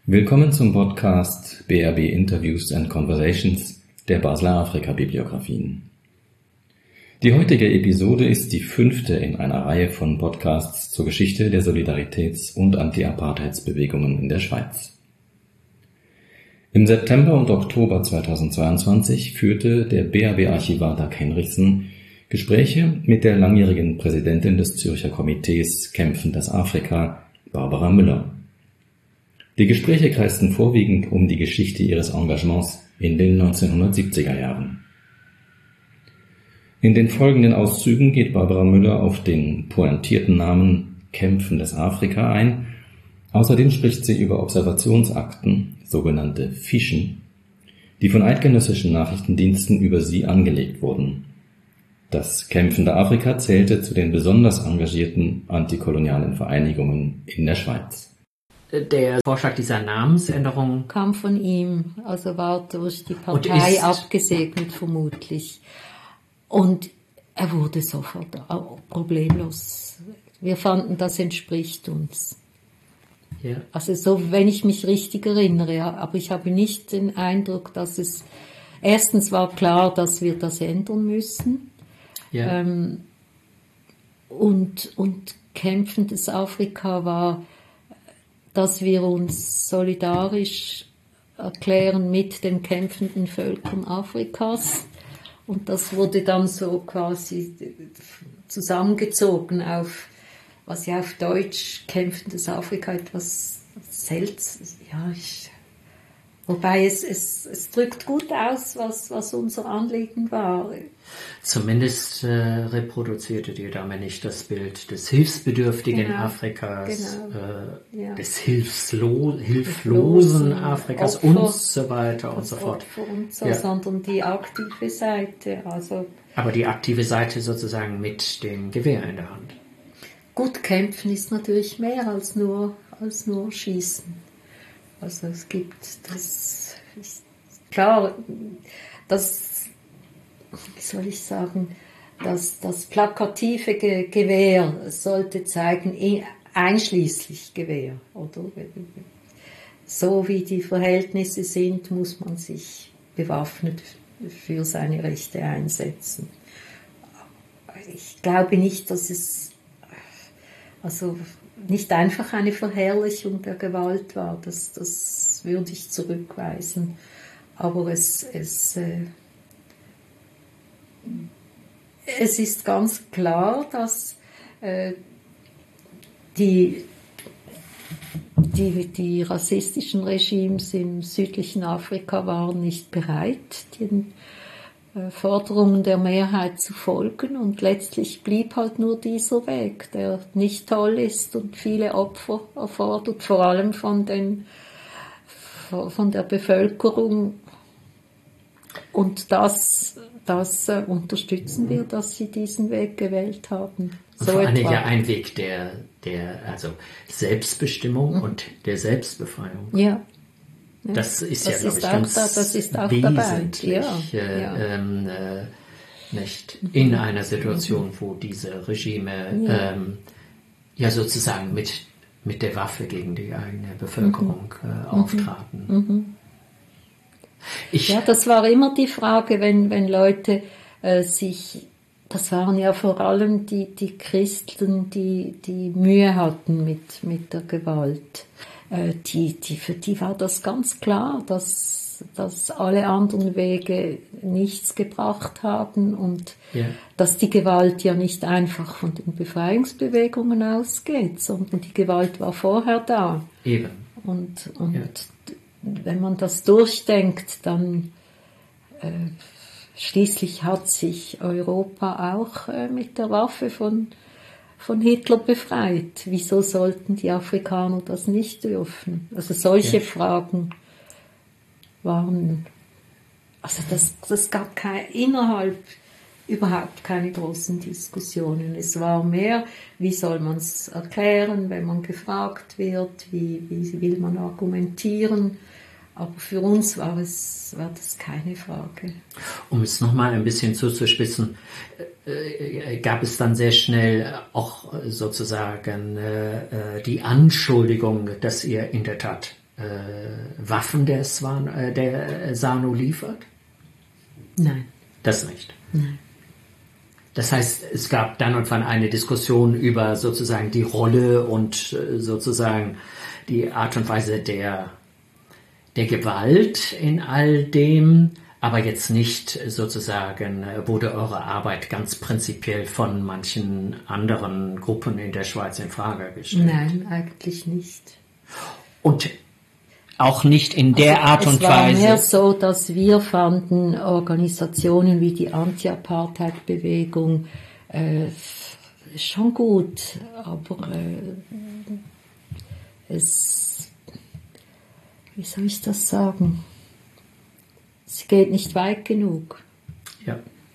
Willkommen zum Podcast BRB Interviews and Conversations der Basler Afrika-Bibliographien. Die heutige Episode ist die 5. in einer Reihe von Podcasts zur Geschichte der Solidaritäts- und Anti-Apartheidsbewegungen in der Schweiz. Im September und Oktober 2022 führte der BRB-Archivar Dag Henrichsen Gespräche mit der langjährigen Präsidentin des Zürcher Komitees Kämpfendes Afrika, Barbara Müller. Die Gespräche kreisten vorwiegend um die Geschichte ihres Engagements in den 1970er Jahren. In den folgenden Auszügen geht Barbara Müller auf den pointierten Namen Kämpfendes Afrika ein. Außerdem spricht sie über Observationsakten, sogenannte Fischen, die von eidgenössischen Nachrichtendiensten über sie angelegt wurden. Das Kämpfende Afrika zählte zu den besonders engagierten antikolonialen Vereinigungen in der Schweiz. Der Vorschlag dieser Namensänderung kam von ihm, also war durch die Partei abgesegnet vermutlich. Und er wurde sofort problemlos. Wir fanden, das entspricht uns. Ja. Also so, wenn ich mich richtig erinnere, ja, aber ich habe nicht den Eindruck, dass es... Erstens war klar, dass wir das ändern müssen. Ja. Und Kämpfendes Afrika war, dass wir uns solidarisch erklären mit den kämpfenden Völkern Afrikas. Und das wurde dann so quasi zusammengezogen auf, was ja auf Deutsch Kämpfendes Afrika etwas seltsam, ja, wobei es drückt gut aus, was unser Anliegen war. Zumindest reproduzierte die Dame nicht das Bild des hilfsbedürftigen Afrikas, des hilflosen Afrikas Opfer, und so weiter und so fort. Und so, sondern die aktive Seite. Also aber die aktive Seite sozusagen mit dem Gewehr in der Hand. Gut, kämpfen ist natürlich mehr als nur schießen. Also es gibt das, klar, das, wie soll ich sagen, das plakative Gewehr sollte zeigen, einschließlich Gewehr, oder? So wie die Verhältnisse sind, muss man sich bewaffnet für seine Rechte einsetzen. Ich glaube nicht, dass es, also nicht einfach eine Verherrlichung der Gewalt war, das würde ich zurückweisen. Aber es ist ganz klar, dass die rassistischen Regimes im südlichen Afrika waren nicht bereit, den Forderungen der Mehrheit zu folgen, und letztlich blieb halt nur dieser Weg, der nicht toll ist und viele Opfer erfordert, vor allem von der Bevölkerung. Und das unterstützen wir, dass sie diesen Weg gewählt haben. Und vor allem ja ein Weg der also Selbstbestimmung und der Selbstbefreiung. Ja. Das ist das ja, glaube ich, ganz das ist auch wesentlich, dabei. nicht in einer Situation, wo diese Regime ja sozusagen mit der Waffe gegen die eigene Bevölkerung auftraten. Ja, das war immer die Frage, wenn Leute das waren ja vor allem die Christen, die Mühe hatten mit der Gewalt. Für die war das ganz klar, dass alle anderen Wege nichts gebracht haben und dass die Gewalt ja nicht einfach von den Befreiungsbewegungen ausgeht, sondern die Gewalt war vorher da. Eben. Und wenn man das durchdenkt, dann schließlich hat sich Europa auch mit der Waffe von Hitler befreit. Wieso sollten die Afrikaner das nicht dürfen? Also solche Fragen waren, also das gab innerhalb überhaupt keine großen Diskussionen. Es war mehr, wie soll man es erklären, wenn man gefragt wird, wie will man argumentieren. Aber für uns war das keine Frage. Um es nochmal ein bisschen zuzuspitzen, gab es dann sehr schnell auch sozusagen die Anschuldigung, dass ihr in der Tat Waffen der SANU liefert? Nein. Das nicht. Nein. Das heißt, es gab dann und wann eine Diskussion über sozusagen die Rolle und sozusagen die Art und Weise der Gewalt in all dem, aber jetzt nicht sozusagen, wurde eure Arbeit ganz prinzipiell von manchen anderen Gruppen in der Schweiz in Frage gestellt? Nein, eigentlich nicht. Und auch nicht in der Art und Weise. Es war mehr so, dass wir fanden, Organisationen wie die Anti-Apartheid-Bewegung schon gut, aber wie soll ich das sagen? Es geht nicht weit genug. Ja.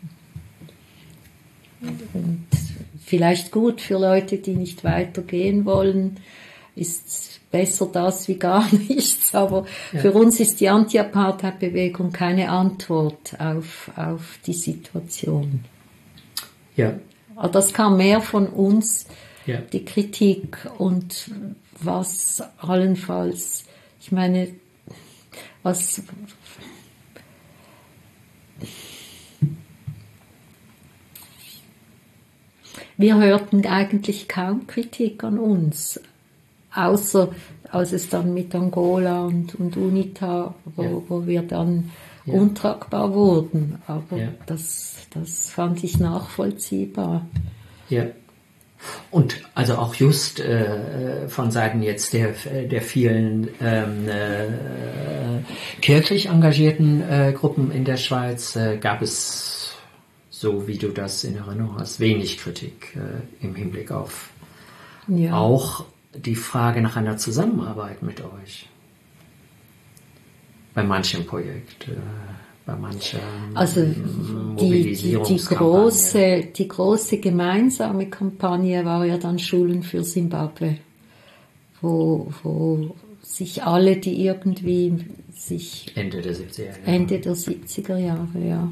Und vielleicht gut für Leute, die nicht weitergehen wollen, ist besser das wie gar nichts. Aber für uns ist die Anti-Apartheid-Bewegung keine Antwort auf die Situation. Ja. Aber das kam mehr von uns, Ja. die Kritik, und was allenfalls, ich meine, was wir hörten eigentlich kaum Kritik an uns, außer als es dann mit Angola und UNITA, wo wir dann untragbar wurden. Aber das fand ich nachvollziehbar. Ja. Und also auch just von Seiten jetzt der vielen kirchlich engagierten Gruppen in der Schweiz gab es, so wie du das in Erinnerung hast, wenig Kritik im Hinblick auf auch die Frage nach einer Zusammenarbeit mit euch. Bei manchem Projekt, bei mancher Mobilisierungskampagne. Die große gemeinsame Kampagne war ja dann Schulen für Simbabwe, wo sich alle, die irgendwie sich Ende der 70er Jahre. Ende der 70er Jahre, ja.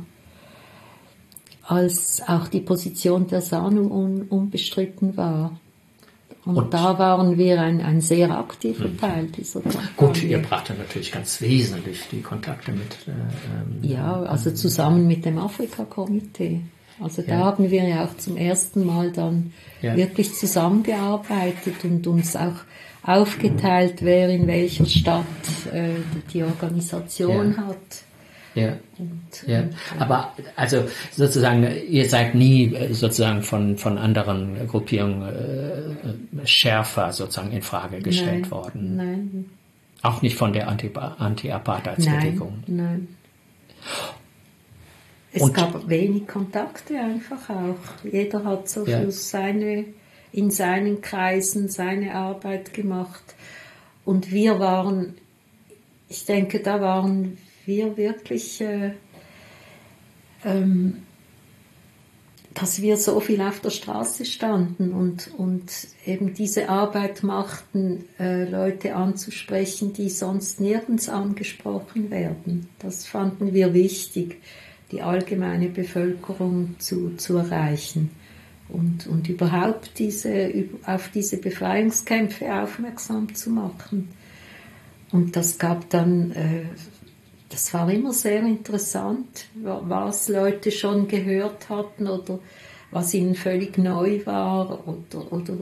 Als auch die Position der SANU unbestritten war. Und da waren wir ein sehr aktiver Teil dieser Kampagne. Gut, ihr brachte natürlich ganz wesentlich die Kontakte mit. Also zusammen mit dem Afrika-Komitee. Also da haben wir ja auch zum ersten Mal dann wirklich zusammengearbeitet und uns auch aufgeteilt, wer in welcher Stadt die Organisation hat. Ja. Aber also sozusagen, ihr seid nie sozusagen von anderen Gruppierungen schärfer sozusagen in Frage gestellt worden. Nein. Auch nicht von der Anti-Apartheidsbewegung. Nein. Es gab wenig Kontakte einfach auch. Jeder hat so in seinen Kreisen seine Arbeit gemacht. Und wir waren, ich denke, da waren wir wirklich, dass wir so viel auf der Straße standen und eben diese Arbeit machten, Leute anzusprechen, die sonst nirgends angesprochen werden. Das fanden wir wichtig, die allgemeine Bevölkerung zu erreichen und überhaupt auf diese Befreiungskämpfe aufmerksam zu machen. Und das gab dann... Das war immer sehr interessant, was Leute schon gehört hatten oder was ihnen völlig neu war oder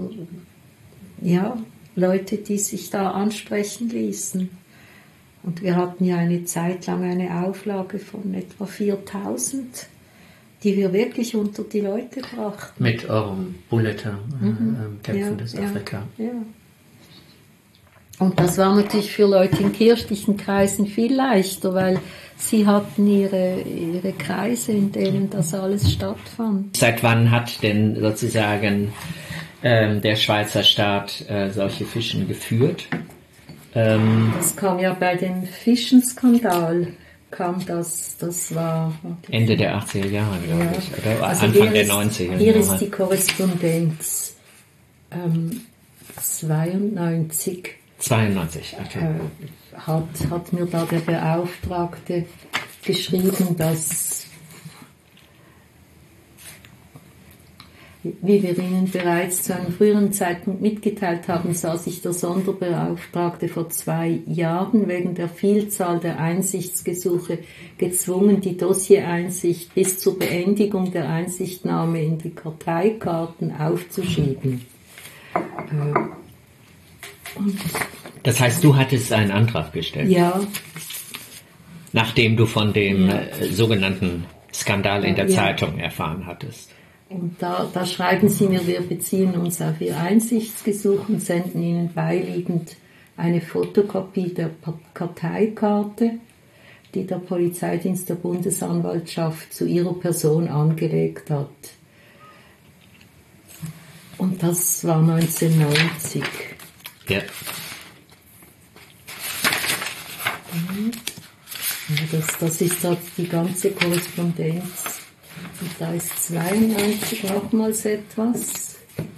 Leute, die sich da ansprechen ließen. Und wir hatten ja eine Zeit lang eine Auflage von etwa 4000, die wir wirklich unter die Leute brachten. Mit eurem Bulletin Kämpfendes Afrika. Ja. Und das war natürlich für Leute in kirchlichen Kreisen viel leichter, weil sie hatten ihre Kreise, in denen das alles stattfand. Seit wann hat denn sozusagen der Schweizer Staat solche Fischen geführt? Das kam ja bei dem Fischenskandal, das war... Ende der 80er Jahre, glaube ich, oder also Anfang der 90er Jahre. Hier ist die Korrespondenz 92. 92, okay. Hat mir da der Beauftragte geschrieben, dass Wie wir Ihnen bereits zu einem früheren Zeitpunkt mitgeteilt haben, sah sich der Sonderbeauftragte vor 2 Jahren wegen der Vielzahl der Einsichtsgesuche gezwungen, die Dossiereinsicht bis zur Beendigung der Einsichtnahme in die Karteikarten aufzuschieben. Das heißt, du hattest einen Antrag gestellt? Ja. Nachdem du von dem sogenannten Skandal in der Zeitung erfahren hattest. Und da schreiben sie mir, wir beziehen uns auf Ihr Einsichtsgesuch und senden Ihnen beiliegend eine Fotokopie der Karteikarte, die der Polizeidienst der Bundesanwaltschaft zu Ihrer Person angelegt hat. Und das war 1990. Ja. Das ist da die ganze Korrespondenz. Und da ist 92 nochmals etwas.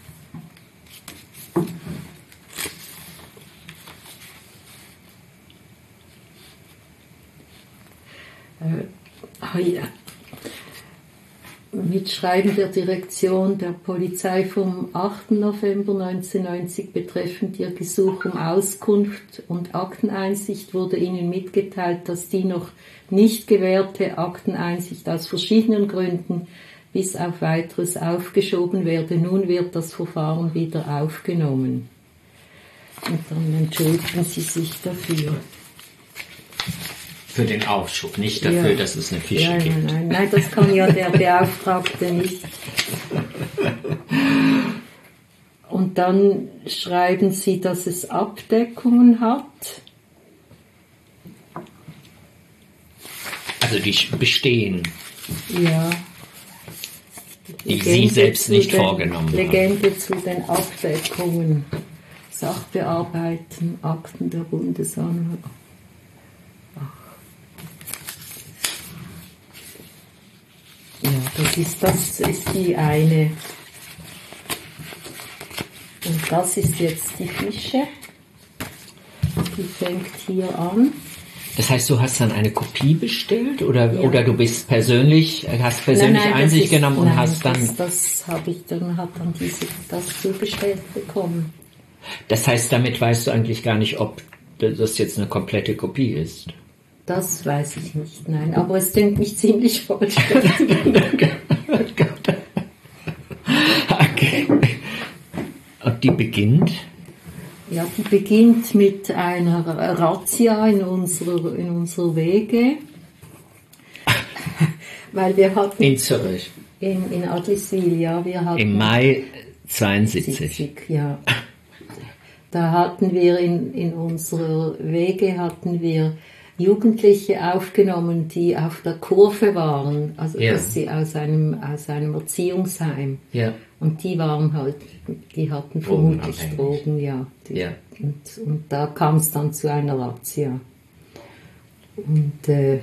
Mitschreiben der Direktion der Polizei vom 8. November 1990 betreffend Ihr Gesuch um Auskunft und Akteneinsicht wurde Ihnen mitgeteilt, dass die noch nicht gewährte Akteneinsicht aus verschiedenen Gründen bis auf Weiteres aufgeschoben werde. Nun wird das Verfahren wieder aufgenommen. Und dann entschuldigen Sie sich dafür. Für den Aufschub, nicht dafür, dass es eine Fische gibt. Nein, das kann ja der Beauftragte nicht. Und dann schreiben Sie, dass es Abdeckungen hat. Also die bestehen. Ja. Die Sie selbst nicht vorgenommen haben. Legende zu den Abdeckungen. Sachbearbeiten, Akten der Bundesanwaltschaft. Ja, das ist die eine. Und das ist jetzt die Fische. Die fängt hier an. Das heißt, du hast dann eine Kopie bestellt oder du bist persönlich, hast persönlich Einsicht genommen und hast dann... Das habe ich dann, hat dann das zugestellt bekommen. Das heißt, damit weißt du eigentlich gar nicht, ob das jetzt eine komplette Kopie ist. Das weiß ich nicht, nein. Aber es klingt mich ziemlich vollständig. Okay. Und die beginnt? Ja, die beginnt mit einer Razzia in unserer Wege. Weil wir hatten... In Zürich? In Adliswil, ja. Wir hatten im Mai 72. Ja. Da hatten wir in unserer Wege Jugendliche aufgenommen, die auf der Kurve waren, also dass sie aus einem Erziehungsheim. Ja. Und die hatten vermutlich Drogen, ja. Und da kam es dann zu einer Razzia. Und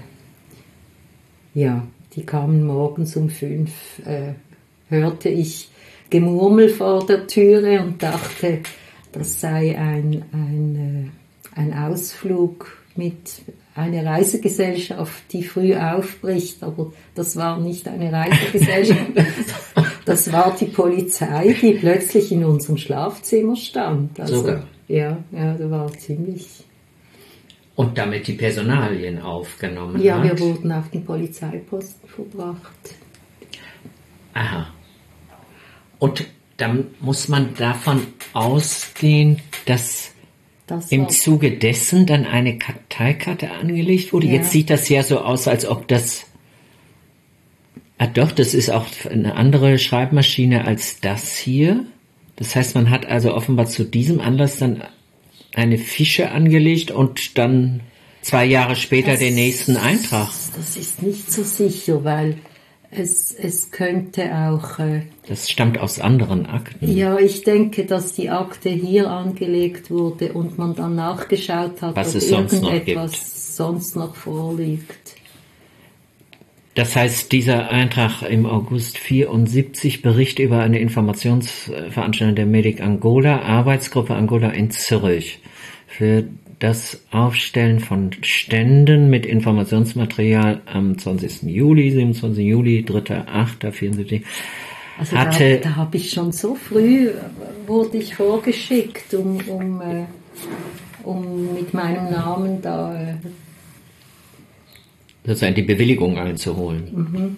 die kamen morgens um 5, hörte ich Gemurmel vor der Türe und dachte, das sei ein Ausflug mit einer Reisegesellschaft, die früh aufbricht, aber das war nicht eine Reisegesellschaft, das war die Polizei, die plötzlich in unserem Schlafzimmer stand. Also, sogar? Ja, da war ziemlich... Und damit die Personalien aufgenommen Ja, hat? Wir wurden auf den Polizeiposten verbracht. Aha. Und dann muss man davon ausgehen, dass im Zuge dessen dann eine Karteikarte angelegt wurde. Ja. Jetzt sieht das ja so aus, als ob das... Doch, das ist auch eine andere Schreibmaschine als das hier. Das heißt, man hat also offenbar zu diesem Anlass dann eine Fische angelegt und dann 2 Jahre später den nächsten Eintrag. Das ist nicht so sicher, weil es könnte auch... das stammt aus anderen Akten. Ja, ich denke, dass die Akte hier angelegt wurde und man dann nachgeschaut hat, was ob irgendetwas sonst noch vorliegt. Das heißt, dieser Eintrag im August 74, Bericht über eine Informationsveranstaltung der Medic Angola, Arbeitsgruppe Angola in Zürich, für das Aufstellen von Ständen mit Informationsmaterial am 20. Juli, 27. Juli, 3.8.74, Also hatte... da habe ich schon so früh, wurde ich vorgeschickt, um mit meinem Namen da... sozusagen die Bewilligung einzuholen.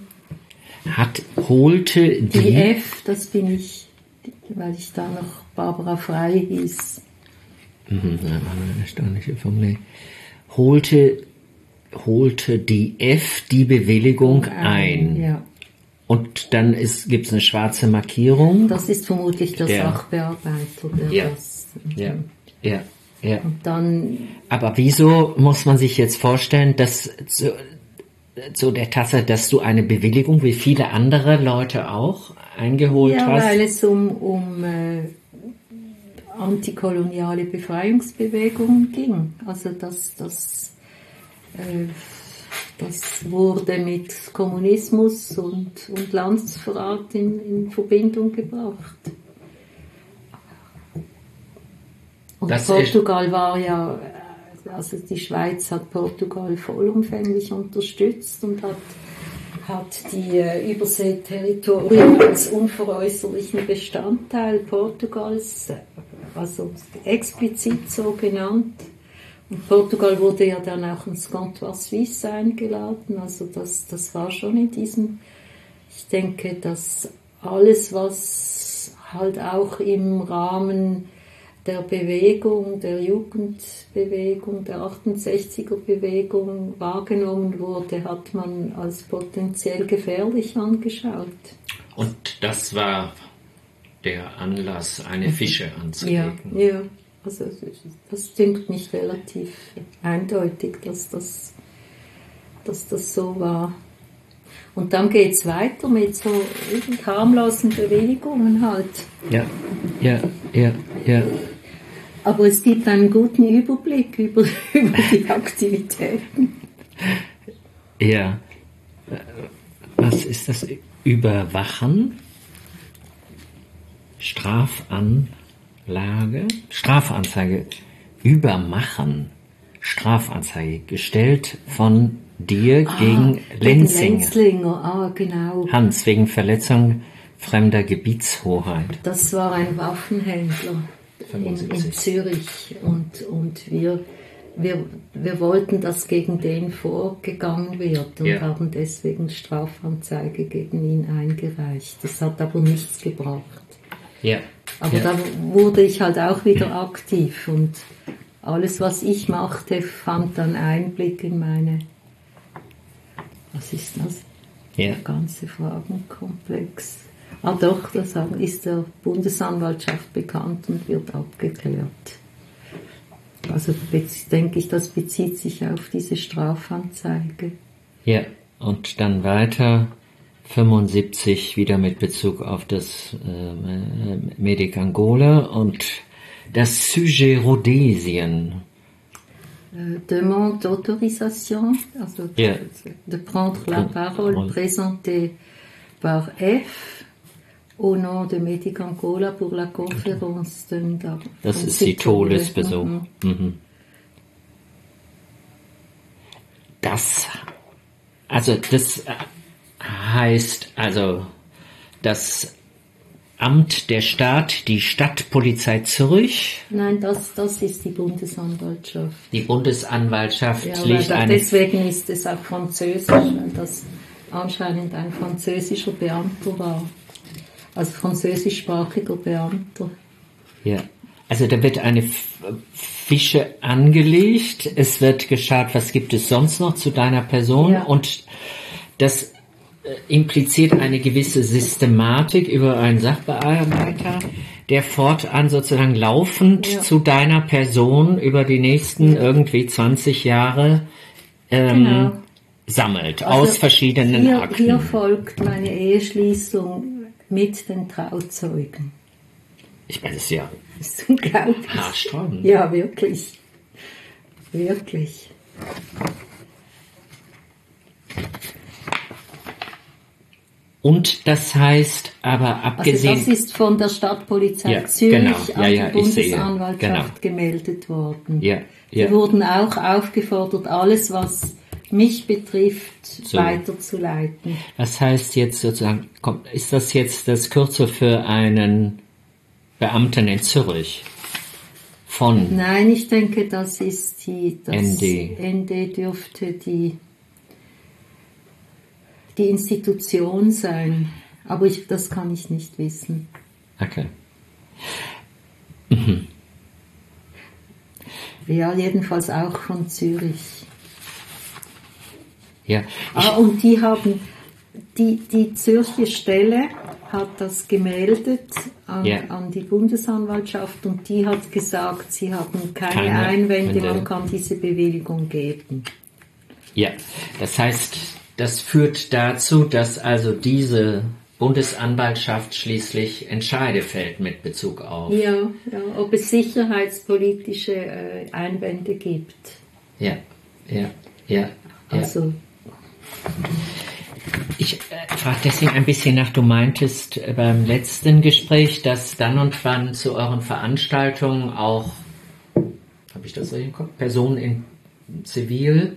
Holte Die F, das bin ich, weil ich da noch Barbara Frei hieß. Eine erstaunliche Formulierung. Holte die F die Bewilligung ein. Ja. Und dann gibt es eine schwarze Markierung. Das ist vermutlich der Sachbearbeiter, der das... Ja. Und dann... Aber wieso muss man sich jetzt vorstellen, dass so der Tatsache, dass du eine Bewilligung wie viele andere Leute auch eingeholt hast? Ja, weil es um antikoloniale Befreiungsbewegungen ging. Also das wurde mit Kommunismus und Landsverrat in Verbindung gebracht. Und Das Portugal war ja, also die Schweiz hat Portugal vollumfänglich unterstützt und hat die Überseeterritorien als unveräußerlichen Bestandteil Portugals, also explizit so genannt. Und Portugal wurde ja dann auch ins Comptoir Suisse eingeladen, also das war schon in diesem, ich denke, dass alles, was halt auch im Rahmen der Bewegung, der Jugendbewegung, der 68er-Bewegung wahrgenommen wurde, hat man als potenziell gefährlich angeschaut. Und das war der Anlass, eine Fische anzulegen. Ja, also das dünkt mich relativ eindeutig, dass das so war. Und dann geht es weiter mit so harmlosen Bewegungen halt. Ja. Aber es gibt einen guten Überblick über die Aktivitäten. Ja. Was ist das? Überwachen? Strafanzeige. Übermachen. Strafanzeige. Gestellt von dir gegen Lenzlinger. Genau. Hans, wegen Verletzung fremder Gebietshoheit. Das war ein Waffenhändler in Zürich und wir wollten, dass gegen den vorgegangen wird und haben deswegen Strafanzeige gegen ihn eingereicht. Das hat aber nichts gebracht. Ja. Aber da wurde ich halt auch wieder aktiv und alles, was ich machte, fand dann Einblick in meine... Was ist das? Ja. Der ganze Fragenkomplex. Doch, das ist der Bundesanwaltschaft bekannt und wird abgeklärt. Also denke ich, das bezieht sich auf diese Strafanzeige. Ja, und dann weiter 75 wieder mit Bezug auf das Medic Angola und das Sujet Rhodesien. Demande d'autorisation, also de prendre la parole présentée par F au nom de Medic Angola pour la conférence de... Das ist die Todesbesuch. Das heißt also, das Amt der Staat, die Stadtpolizei Zürich? Nein, das ist die Bundesanwaltschaft. Die Bundesanwaltschaft deswegen ist es auch französisch, weil das anscheinend ein französischer Beamter war. Also französischsprachiger Beamter. Ja, also da wird eine Fische angelegt, es wird geschaut, was gibt es sonst noch zu deiner Person und das impliziert eine gewisse Systematik über einen Sachbearbeiter, der fortan sozusagen laufend zu deiner Person über die nächsten irgendwie 20 Jahre sammelt, also aus verschiedenen Akten. Hier folgt meine Eheschließung mit den Trauzeugen. Ich meine, das ist unglaublich. Haarsträubend. Ja, wirklich. Wirklich. Und das heißt aber abgesehen... Also das ist von der Stadtpolizei Zürich an die Bundesanwaltschaft gemeldet worden. Ja. Wir wurden auch aufgefordert, alles, was mich betrifft, So. weiterzuleiten. Was heißt jetzt sozusagen, ist das jetzt das Kürzel für einen Beamten in Zürich? Von Nein, ich denke, das ist das ND. ND dürfte die Institution sein. Aber das kann ich nicht wissen. Okay. Ja, jedenfalls auch von Zürich. Ja. Und die haben, die Zürcher Stelle hat das gemeldet an die Bundesanwaltschaft und die hat gesagt, sie haben keine Einwände, man kann diese Bewilligung geben. Ja, das heißt, das führt dazu, dass also diese Bundesanwaltschaft schließlich Entscheide fällt mit Bezug auf. Ja, ob es sicherheitspolitische Einwände gibt. Ja. Also, Ich frage deswegen ein bisschen nach, du meintest beim letzten Gespräch, dass dann und wann zu euren Veranstaltungen auch, habe ich das richtig im Kopf, Personen in Zivil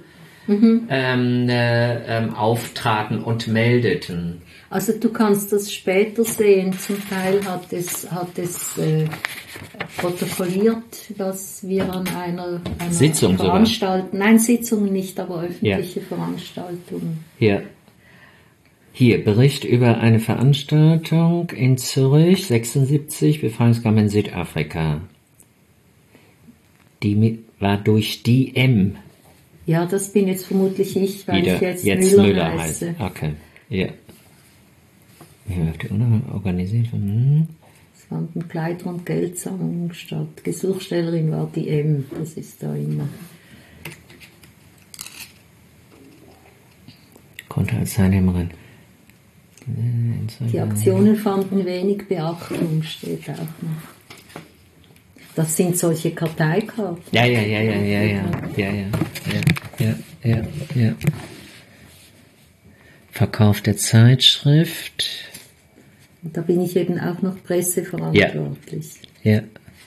auftraten und meldeten. also du kannst das später sehen. Zum Teil hat es protokolliert, dass wir an einer Sitzung Veranstaltung, nein, Sitzungen nicht, aber öffentliche Veranstaltungen. Hier, Bericht über eine Veranstaltung in Zürich, 76, Befreiungskampf in Südafrika. Die war durch die M. Ja, das bin jetzt vermutlich ich, weil Wieder, ich jetzt Müller heißt. heiße. Okay, ja. Organisiert Es fanden Kleider- und Geldsammlungen statt. Gesuchstellerin war die M, das ist da immer. Konnte als Teilnehmerin. Die Aktionen fanden wenig Beachtung, steht auch noch. Das sind solche Karteikarten. Ja. Verkauf der Zeitschrift. Und da bin ich eben auch noch presseverantwortlich. Ja.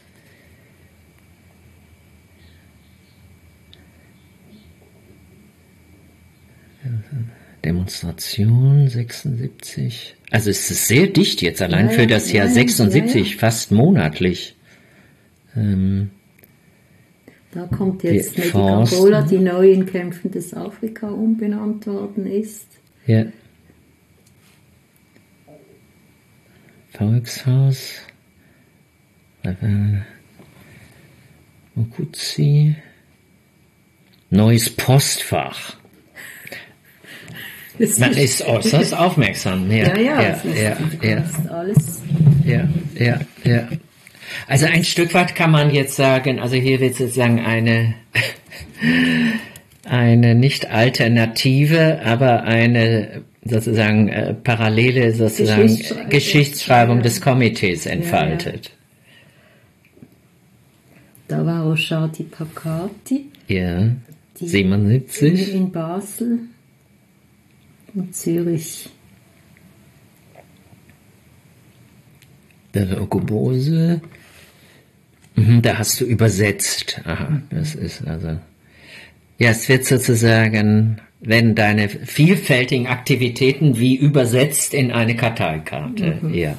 Demonstration 76. Also es ist sehr dicht jetzt, allein für das Jahr 76, fast monatlich. Da kommt jetzt Die Medicapola, die neu in Kämpfendes Afrika umbenannt worden ist. Ja. Volkshaus. Okuzi. Neues Postfach. Man ist äußerst aufmerksam. Ja. Alles. Ja. Also ein Stück weit kann man jetzt sagen, also hier wird sozusagen eine nicht Alternative, aber eine sozusagen parallele sozusagen Geschichtsschreibung des Komitees entfaltet. Da war auch Shadi Pakati. Ja, 77. In Basel. In Zürich. Der Okobose. Da hast du übersetzt. Aha, das ist also. Ja, es wird sozusagen, wenn deine vielfältigen Aktivitäten wie übersetzt in eine Karteikarte. Ja.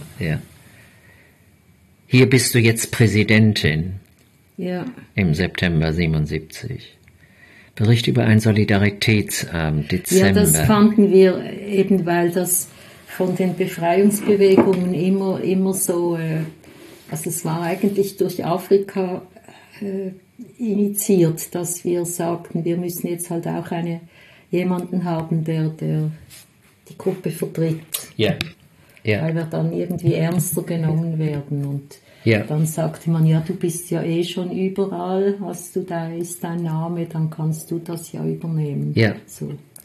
Hier bist du jetzt Präsidentin. Ja. Im September 77. Bericht über einen Solidaritätsabend, Dezember. Ja, das fanden wir eben, weil das von den Befreiungsbewegungen immer so, also es war eigentlich durch Afrika initiiert, dass wir sagten, wir müssen jetzt halt auch jemanden haben, der die Gruppe vertritt. Ja. Weil wir dann irgendwie ernster genommen werden. Und dann sagte man, ja, du bist ja eh schon überall, da ist dein Name, dann kannst du das ja übernehmen. Ja. So.